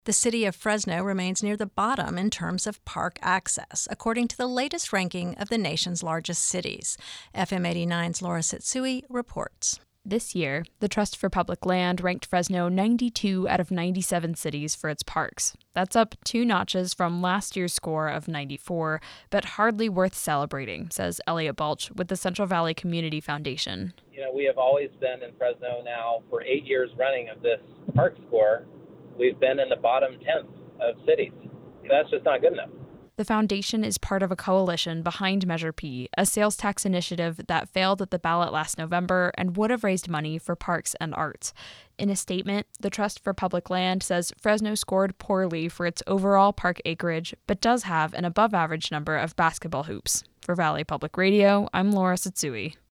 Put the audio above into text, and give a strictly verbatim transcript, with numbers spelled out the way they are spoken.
The city of Fresno remains near the bottom in terms of park access, according to the latest ranking of the nation's largest cities. F M eighty-nine's Laura Setsui reports. This year, the Trust for Public Land ranked Fresno ninety-two out of ninety-seven cities for its parks. That's up two notches from last year's score of ninety-four, but hardly worth celebrating, says Elliot Balch with the Central Valley Community Foundation. You know, we have always been in Fresno now for eight years running of this park score. We've been in the bottom tenth of cities. That's just not good enough. The foundation is part of a coalition behind Measure P, a sales tax initiative that failed at the ballot last November and would have raised money for parks and arts. In a statement, the Trust for Public Land says Fresno scored poorly for its overall park acreage, but does have an above-average number of basketball hoops. For Valley Public Radio, I'm Laura Setsui.